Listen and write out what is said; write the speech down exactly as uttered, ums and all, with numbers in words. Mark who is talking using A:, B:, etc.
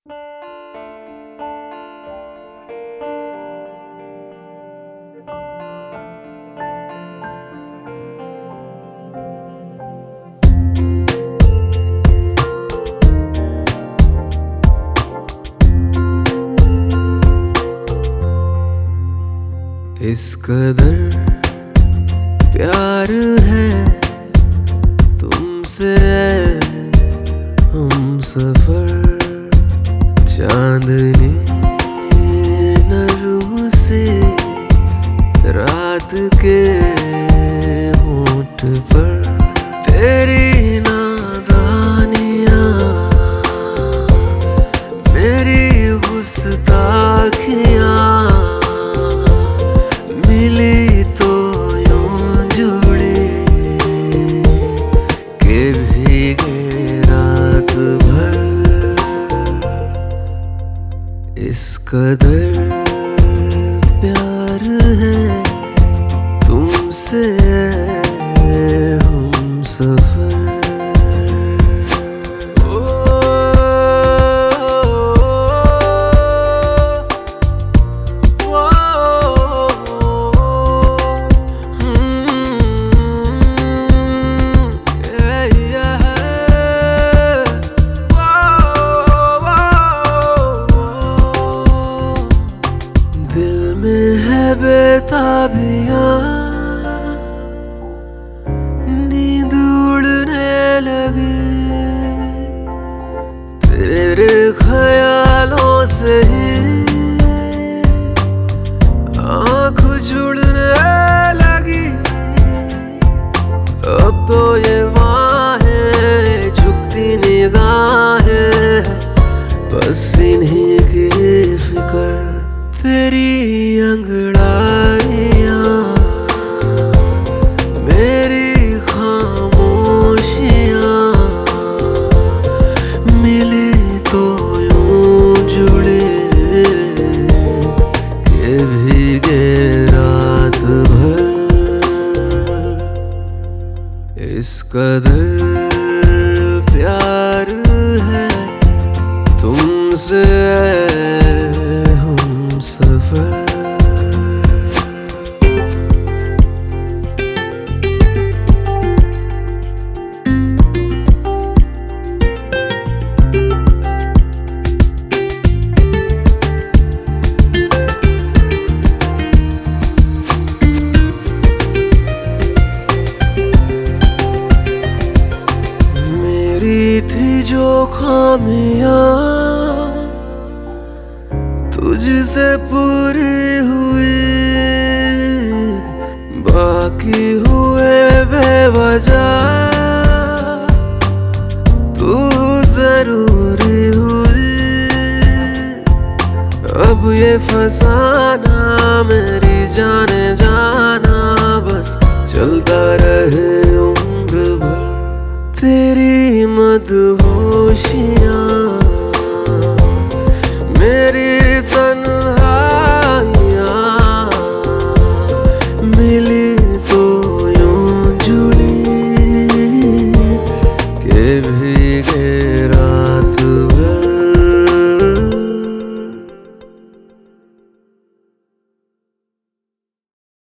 A: इस कदर प्यार है तुमसे हम सफर, चांदनी नरम से रात के होठ पर तेरी नादानियाँ मेरी गुस्ताखियाँ मिली तो यूं जुड़ी के भीगे रात भर। इस कदर प्यार है तुमसे हम सफर। दिल में है बेताबियां, नींद उड़ने लगी तेरे ख्यालों से ही आँख जुड़ने लगी। अब तो ये बाहें झुकती निगाहें बस इन्हीं की फिक्र, तेरी अंगड़ाइयाँ मेरी खामोशियाँ मिली तो यूं जुड़े के भीगे रात भर। इस कदर प्यार है तुमसे हम सफर। मेरी थी जो खामियां तुझसे पूरी हुई, बाकी हुए बेवजह तू जरूरी हुई। अब ये फसाना मेरी जाने जाना बस चलता रहे उम्र भर, तेरी